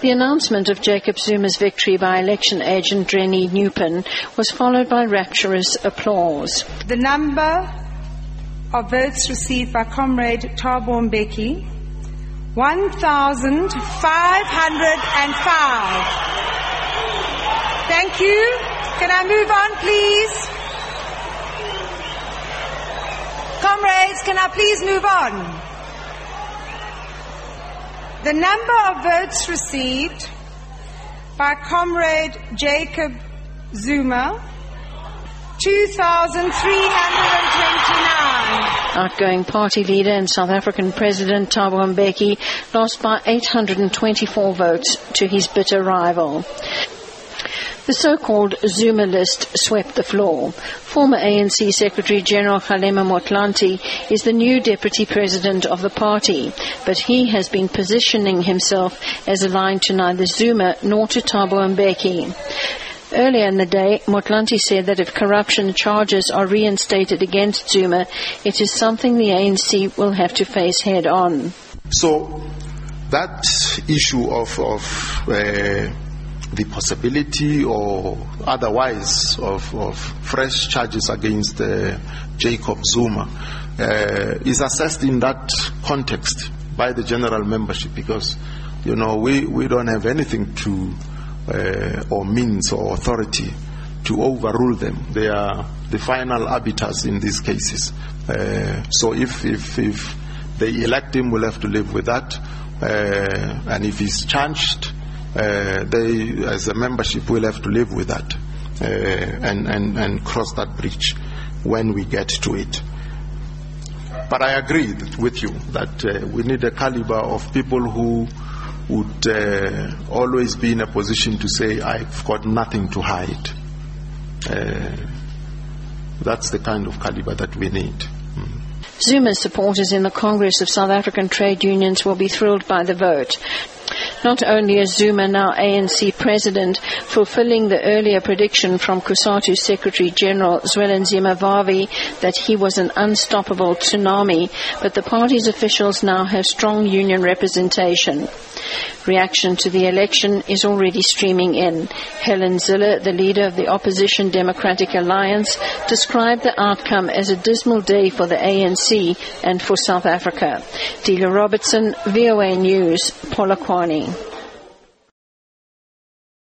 The announcement of Jacob Zuma's victory by election agent Drenny Newpin was followed by rapturous applause. The number of votes received by Comrade Thabo Mbeki, 1,505. Thank you. Can I move on, please? Comrades, can I please move on? The number of votes received by Comrade Jacob Zuma, 2,329. Outgoing party leader and South African President Thabo Mbeki lost by 824 votes to his bitter rival. The so-called Zuma list swept the floor. Former ANC Secretary-General Kgalema Motlanthe is the new deputy president of the party, but he has been positioning himself as aligned to neither Zuma nor to Thabo Mbeki. Earlier in the day, Motlanthe said that if corruption charges are reinstated against Zuma, it is something the ANC will have to face head on. So that issue of the possibility or otherwise of fresh charges against Jacob Zuma is assessed in that context by the general membership, because we don't have anything to or means or authority to overrule them. They are the final arbiters in these cases. So if they elect him, we'll have to live with that, and if he's charged, they, as a membership, will have to live with that and cross that bridge when we get to it. But I agree with you that we need a caliber of people who would always be in a position to say, I've got nothing to hide. That's the kind of caliber that we need. Zuma's supporters in the Congress of South African Trade Unions will be thrilled by the vote. Not only is Zuma now ANC president, fulfilling the earlier prediction from COSATU Secretary-General Zwelinzima Vavi that he was an unstoppable tsunami, but the party's officials now have strong union representation. Reaction to the election is already streaming in. Helen Zille, the leader of the opposition Democratic Alliance, described the outcome as a dismal day for the ANC and for South Africa. Delia Robertson, VOA News, Polokwane.